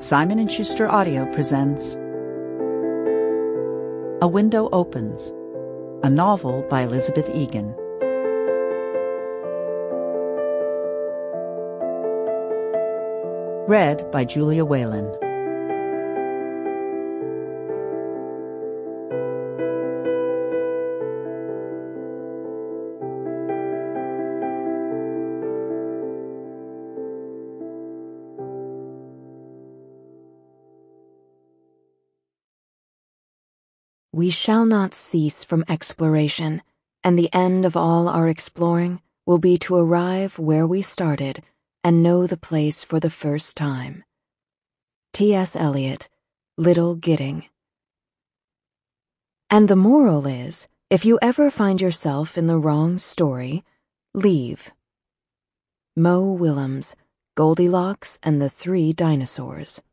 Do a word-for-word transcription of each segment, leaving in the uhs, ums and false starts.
Simon and Schuster Audio presents A Window Opens, a novel by Elizabeth Egan. Read by Julia Whalen. We shall not cease from exploration, and the end of all our exploring will be to arrive where we started and know the place for the first time. T S Eliot, Little Gidding. And the moral is, if you ever find yourself in the wrong story, leave. Mo Willems, Goldilocks and the Three Dinosaurs.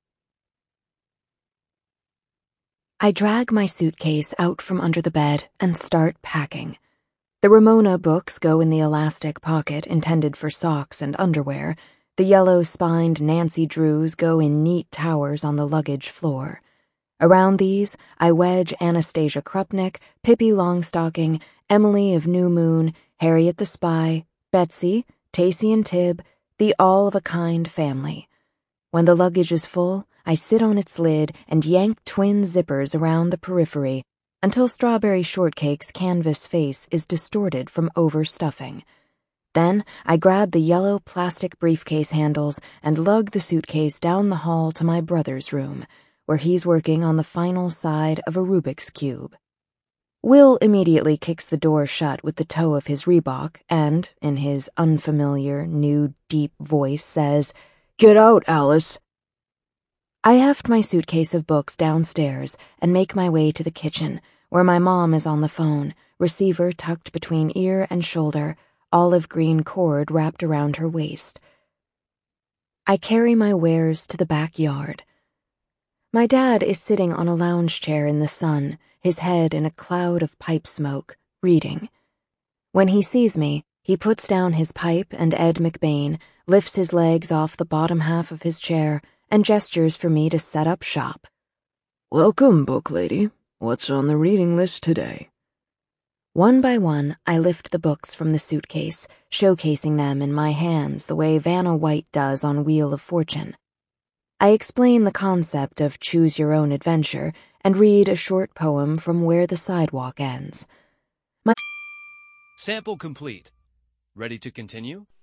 I drag my suitcase out from under the bed and start packing. The Ramona books go in the elastic pocket intended for socks and underwear. The yellow-spined Nancy Drews go in neat towers on the luggage floor. Around these, I wedge Anastasia Krupnik, Pippi Longstocking, Emily of New Moon, Harriet the Spy, Betsy, Tacy and Tib, the all-of-a-kind family. When the luggage is full, I sit on its lid and yank twin zippers around the periphery until Strawberry Shortcake's canvas face is distorted from overstuffing. Then I grab the yellow plastic briefcase handles and lug the suitcase down the hall to my brother's room, where he's working on the final side of a Rubik's Cube. Will immediately kicks the door shut with the toe of his Reebok and, in his unfamiliar, new, deep voice, says, "Get out, Alice." I heft my suitcase of books downstairs and make my way to the kitchen, where my mom is on the phone, receiver tucked between ear and shoulder, olive green cord wrapped around her waist. I carry my wares to the backyard. My dad is sitting on a lounge chair in the sun, his head in a cloud of pipe smoke, reading. When he sees me, he puts down his pipe and Ed McBain, lifts his legs off the bottom half of his chair, and gestures for me to set up shop. "Welcome, book lady. What's on the reading list today?" One by one, I lift the books from the suitcase, showcasing them in my hands the way Vanna White does on Wheel of Fortune. I explain the concept of choose your own adventure and read a short poem from Where the Sidewalk Ends. My Sample complete. Ready to continue?